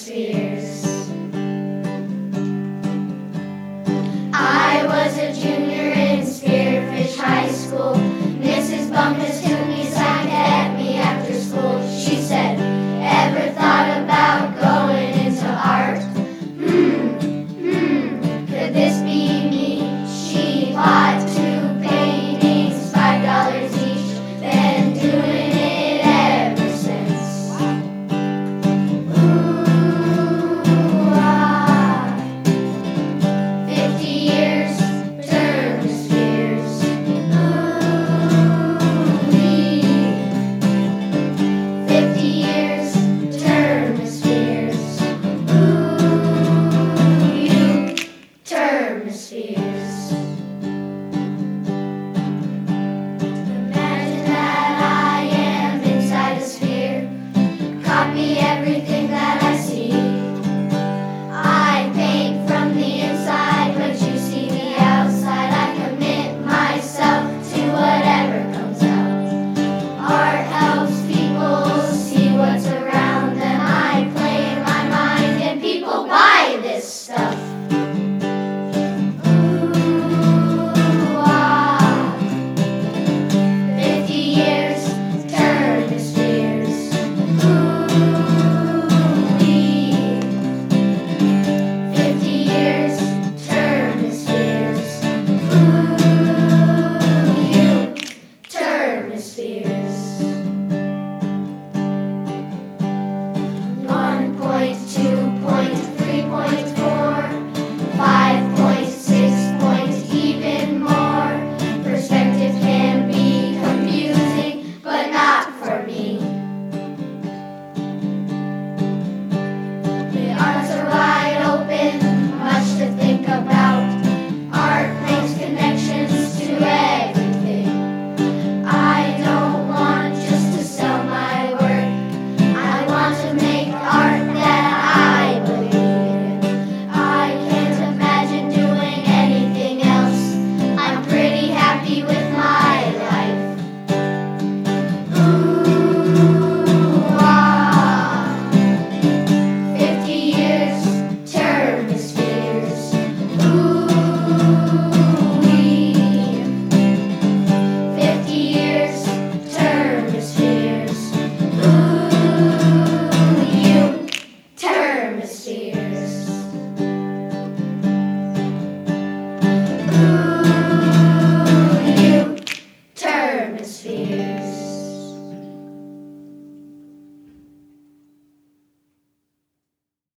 spheres. I was a junior in Spearfish High School. Mrs. Bumpus took me aside to get me after school. She said, "Ever thought about going into art? Could this be me?" She bought 2 paintings, $5 each, been doing it ever since. Ooh, ah. 50 years, turn to spheres. Ooh-wee. 50 years, turn to spheres. Ooh, you turn to spheres. Imagine that I am inside a sphere. Copy everything that I see. I paint from the inside, but you see the outside. I commit myself to whatever comes out. Art